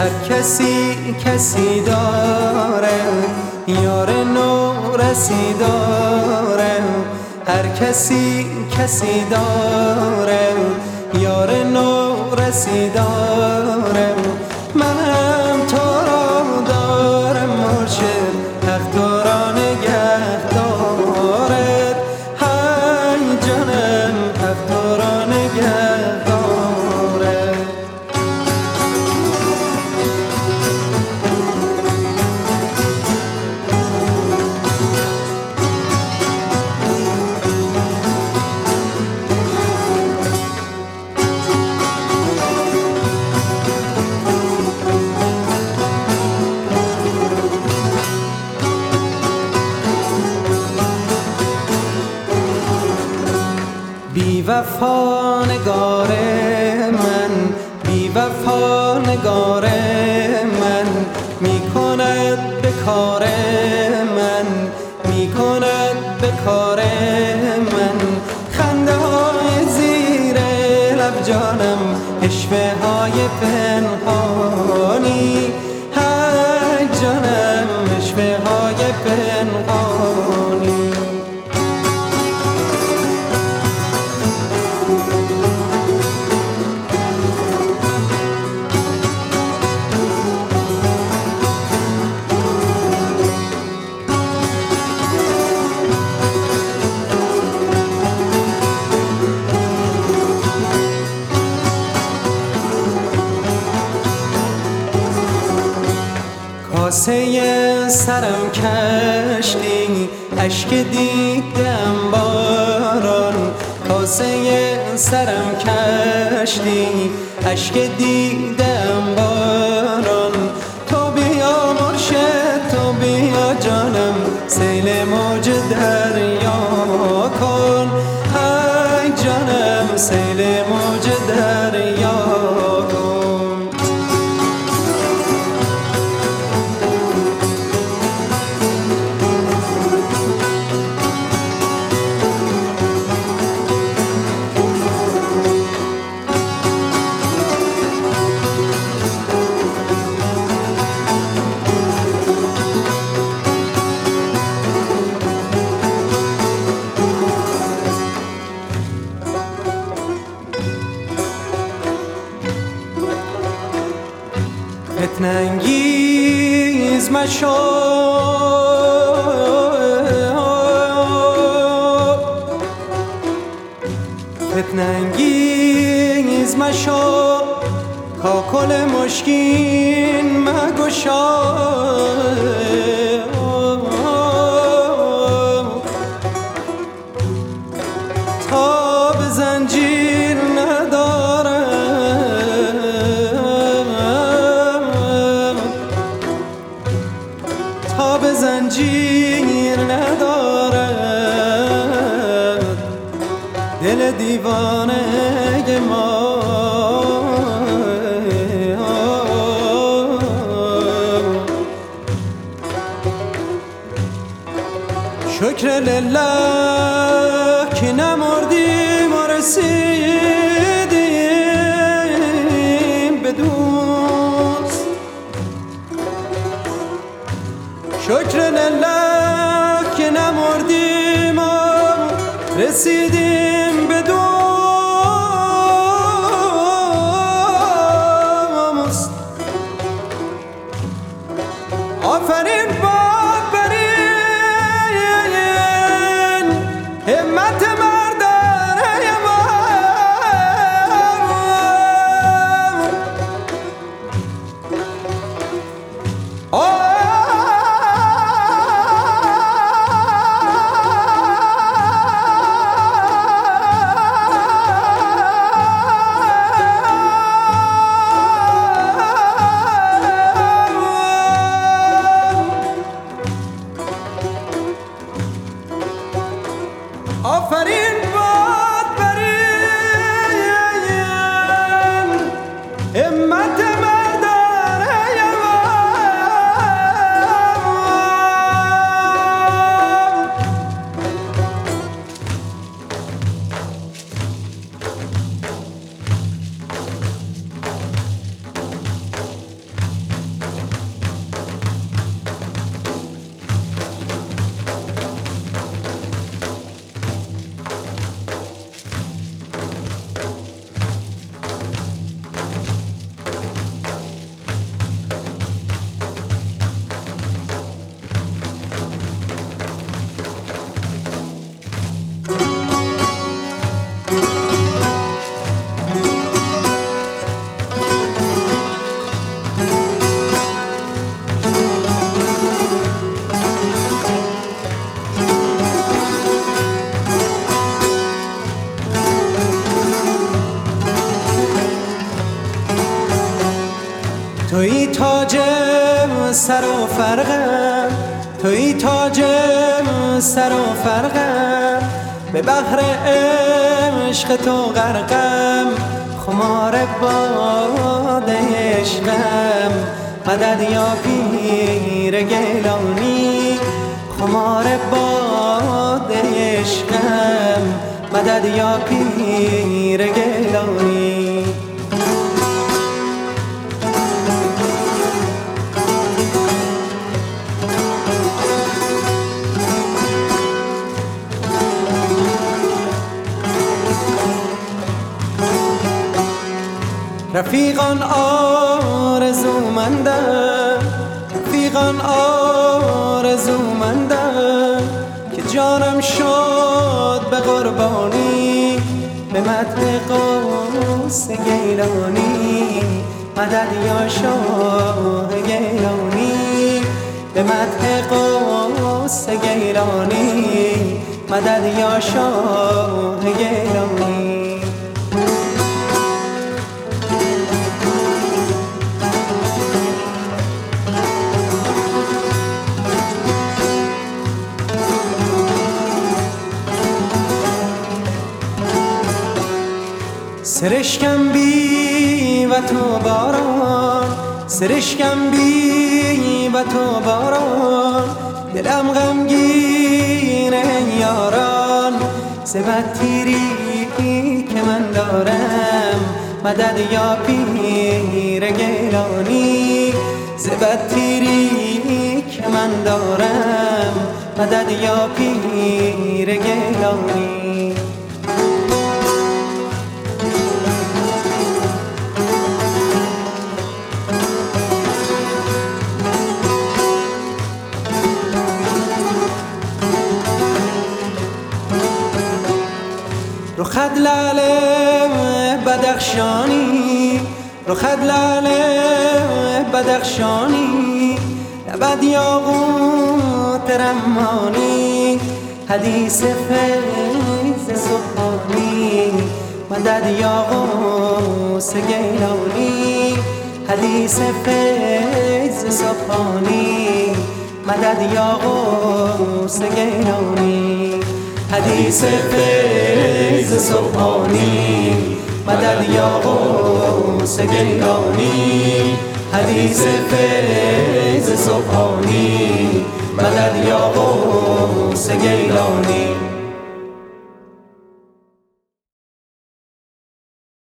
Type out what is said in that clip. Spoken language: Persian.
کسی داره، یار نورسی داره. هر کسی داره، یار نورسی داره. منم تو را دارم مرشد، حق تو را نگه دارد. های جانم حق تو را نگه دارد. بی وفا نگار من، بی وفا نگار من، می کند به کار من، می کند به کار من. خنده های زیر لب جانم، اشوه های پنهانی. های جانم اشوه های پنهانی. کاسه سرم کشتی، اشک دیدم باران. کاسه سرم کشتی، اشک دیدم باران. تو بیا مرشد، تو بیا جانم، سیل موج دریا کن. ای جانم سیل موج دریا کن. فتنه انگیز مشو، فتنه انگیز مشو، کاکل مشکین مگشا. تا به زنجیر نداره، تا به زنجیر ندارد دل دیوانه ما. شکر لله که نمردیم و رسیدیم به دوست. شکر لله که نمردیم و رسیدیم به دوست. آفرین باد برین همت مردانه ما. آفرین باد برین همت مردانه ما. تاجم سر و فرقم، توی تاجم سر و فرقم، به بحر عشق تو غرقم، خمار باد عشقم، مدد یا پیر گیلانی، خمار باد عشقم، مدد یا پیر گیلانی. رفیقان آرزومندم، رفیقان آرزومندم، که جانم شد به قربانی، به مدح قوس گیلانی، مدد یا شاه گیلانی، به مدح قوس گیلانی، مدد یا شاه گیلانی. سرشکم بی و تو باران، سرشکم بی و تو باران، دلم غمگین یاران، ز بدتیری که من دارم، مدد یا پیر گیلانی، ز بدتیری که من دارم، مدد یا پیر گیلانی. رخت لعل بدخشانی، رخت لعل بدخشانی، لبت یاقوت رمانی، حدیث فیض سبحانی، مدد یا غوث گیلانی، حدیث فیض سبحانی، مدد یا غوث گیلانی، حدیث فیض سبحانی، مدد یا غوث گیلانی، حدیث فیض سبحانی، مدد یا غوث گیلانی.